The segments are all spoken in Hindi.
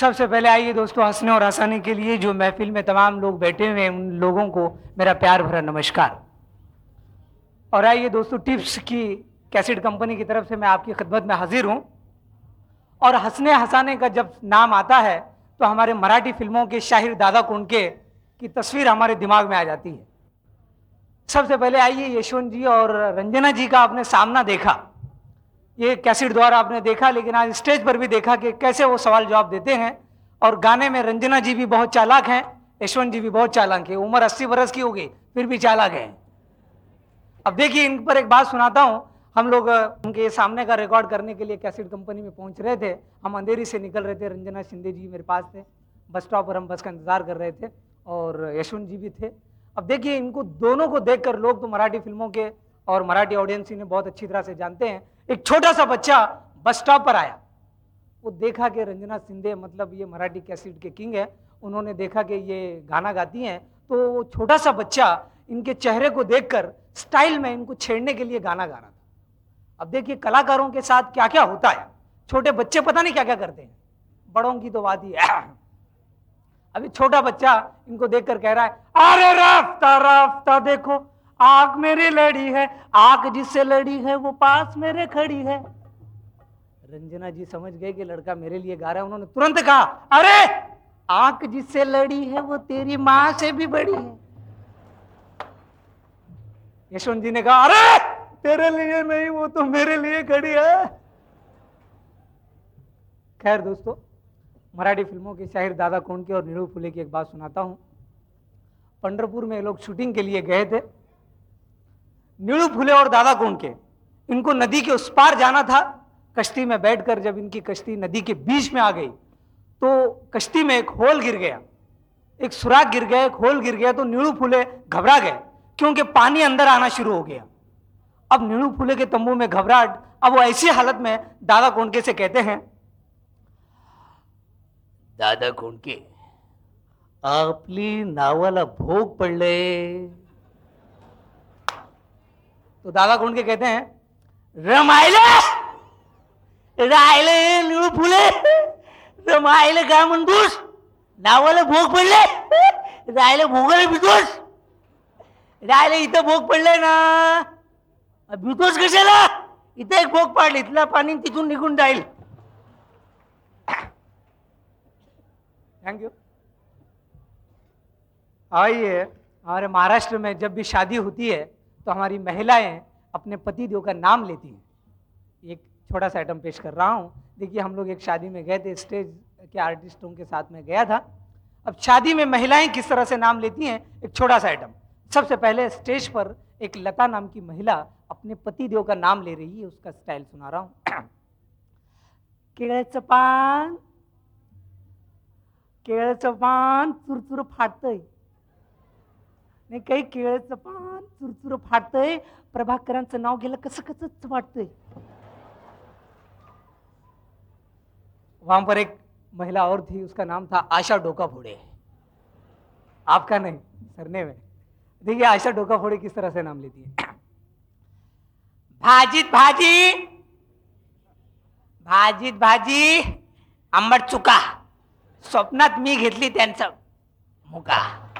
सबसे पहले आइए दोस्तों, हंसने और हंसाने के लिए जो महफिल में तमाम लोग बैठे हुए हैं उन लोगों को मेरा प्यार भरा नमस्कार। और आइए दोस्तों, टिप्स की कैसेट कंपनी की तरफ से मैं आपकी खिदमत में हाजिर हूं। और हंसने हंसाने का जब नाम आता है तो हमारे मराठी फिल्मों के शाहिर दादा कोंडके की तस्वीर हमारे दिमाग में आ जाती है। सबसे पहले आइए, यशवंत जी और रंजना जी का आपने सामना देखा, ये कैसेट द्वारा आपने देखा, लेकिन आज स्टेज पर भी देखा कि कैसे वो सवाल जवाब देते हैं। और गाने में रंजना जी भी बहुत चालाक हैं, यशवंत जी भी बहुत चालाक है। उम्र 80 बरस की हो गई फिर भी चालाक है। अब देखिए, इन पर एक बात सुनाता हूं। हम लोग उनके सामने का रिकॉर्ड करने के लिए कैसेट कंपनी में पहुंच रहे थे। हम अंधेरी से निकल रहे थे, रंजना शिंदे जी मेरे पास थे, बस स्टॉप पर हम बस का इंतजार कर रहे थे और यशवंत जी भी थे। अब देखिए, इनको दोनों को देखकर लोग तो मराठी फिल्मों के और मराठी ऑडियंस इन्हें बहुत अच्छी तरह से जानते हैं। एक छोटा सा बच्चा बस स्टॉप पर आया, वो देखा कि रंजना शिंदे मतलब ये मराठी कैसेट के किंग है, उन्होंने देखा कि ये गाना गाती हैं, तो वो छोटा सा बच्चा इनके चेहरे को देखकर स्टाइल में इनको छेड़ने के लिए गाना गा रहा था। अब देखिए, कलाकारों के साथ क्या क्या होता है, छोटे बच्चे पता नहीं क्या क्या करते हैं, बड़ों की तो बात ही है। अभी छोटा बच्चा इनको देखकर कह रहा है, अरे राफ्ता राफ्ता देखो, आंख मेरी लड़ी है, आंख जिससे लड़ी है वो पास मेरे खड़ी है। रंजना जी समझ गए कि लड़का मेरे लिए गा रहा है। उन्होंने तुरंत कहा, अरे आंख जिससे लड़ी है वो तेरी मां से भी बड़ी है। यशवंत जी ने कहा, अरे तेरे लिए नहीं, वो तो मेरे लिए खड़ी है। खैर दोस्तों, मराठी फिल्मों के शाहिर दादा कोंडके और नीलू फुले की एक बात सुनाता हूं। पंढरपुर में लोग शूटिंग के लिए गए थे। नीलू फुले और दादा कोंडके, इनको नदी के उस पार जाना था। कश्ती में बैठकर जब इनकी कश्ती नदी के बीच में आ गई तो कश्ती में एक होल गिर गया, एक सुराख गिर गया, एक होल गिर गया। तो नीलू फुले घबरा गए क्योंकि पानी अंदर आना शुरू हो गया। अब नीलू फुले के तंबू में घबराहट। अब वो ऐसी हालत में दादा कोंडके से कहते हैं, दादा कोंडके, आपली नावाला भोग पडले। तो दादा कोंडके कहते हैं, रमायला राहिले नीलू फुले, रमायला काय म्हणतोस, नावाला भोग पडले, राहिले भोगाला भितोस, राहिले इथं भोग पडले ना, भितोस कशाला, इथं एक भोग पाडली, इथलं पाणी तिथून निघून जाईल। Thank you. आइए, हमारे महाराष्ट्र में जब भी शादी होती है तो हमारी महिलाएं अपने पति देव का नाम लेती हैं। एक छोटा सा आइटम पेश कर रहा हूं। देखिए, हम लोग एक शादी में गए थे, स्टेज के आर्टिस्टों के साथ में गया था। अब शादी में महिलाएं किस तरह से नाम लेती हैं, एक छोटा सा आइटम। सबसे पहले स्टेज पर एक लता नाम की महिला अपने पति देव का नाम ले रही है, उसका स्टाइल सुना रहा हूं। केळचं पान, केळचं पान चुरचुर फाटतंय, नाही काही केळचं पान चुरचुर फाटतंय, प्रभाकरांचं नाव गेलं कसं कसंच वाटतंय। वहां पर एक महिला और थी, उसका नाम था आशा डोका फोड़े। आपका नहीं, सरने में। देखिए आशा डोका फोड़े किस तरह से नाम लेती है। भाजीत भाजी, भाजीत भाजी, आंबट चुका, स्वप्नात मी घेतली त्यांचा मुका।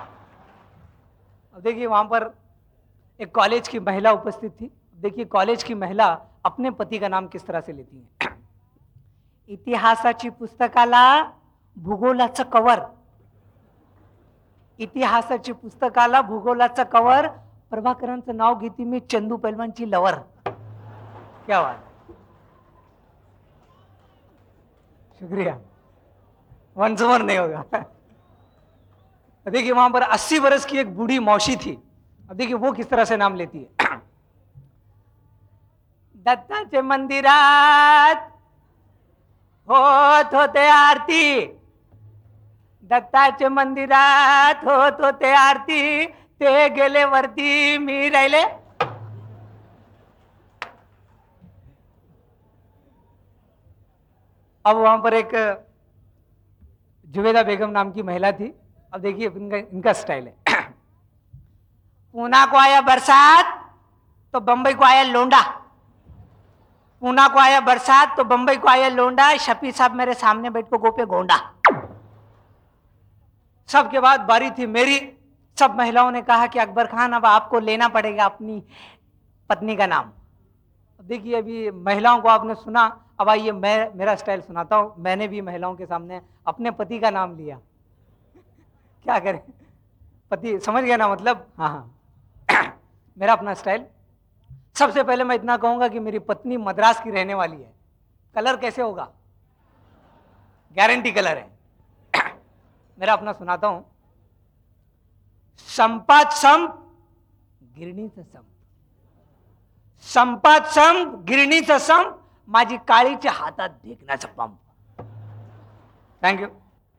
अब देखिए, वहां पर एक कॉलेज की महिला उपस्थित थी। देखिए, कॉलेज की महिला अपने पति का नाम किस तरह से लेती है। इतिहासाची पुस्तकाला भूगोलाचं कवर, इतिहासाची पुस्तकाला भूगोलाचं कवर, प्रभाकरांचं नाव घेती मी चंदू पैलवानची लवर। क्या बात, शुक्रिया, वंस मोर नहीं होगा। देखिए, वहां पर 80 बरस की एक बूढ़ी मौसी थी। अब देखिए वो किस तरह से नाम लेती है। दत्ताचे मंदिरात होत होते आरती, दत्ताचे मंदिरात होत होते आरती, ते गेले वरती मी राहिले। अब वहां पर एक जुबेदा बेगम नाम की महिला थी। अब देखिए इनका स्टाइल है। पूना को आया बरसात तो बंबई को आया लोंडा, पूना को आया बरसात तो बंबई को आया लोंडा, शफी साहब मेरे सामने बैठ को गोपे गोंडा। सबके बाद बारी थी मेरी। सब महिलाओं ने कहा कि अकबर खान अब आपको लेना पड़ेगा अपनी पत्नी का नाम। देखिए अभी महिलाओं को आपने सुना, अब आइए मैं मेरा स्टाइल सुनाता हूं। मैंने भी महिलाओं के सामने अपने पति का नाम लिया। क्या करें, पति समझ गया ना मतलब। हाँ हाँ मेरा अपना स्टाइल। सबसे पहले मैं इतना कहूंगा कि मेरी पत्नी मद्रास की रहने वाली है। कलर कैसे होगा, गारंटी कलर है। मेरा अपना सुनाता हूं। संपात संप गिरणीचं संप, संपात संप गिरणीचं संप, माझी काळीच्या हातात देखण्याचं पंप। थैंक यू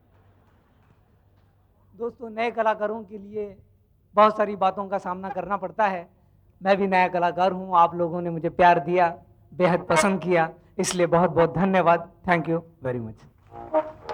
दोस्तों। नए कलाकारों के लिए बहुत सारी बातों का सामना करना पड़ता है। मैं भी नया कलाकार हूं, आप लोगों ने मुझे प्यार दिया, बेहद पसंद किया, इसलिए बहुत बहुत धन्यवाद। Thank you very much.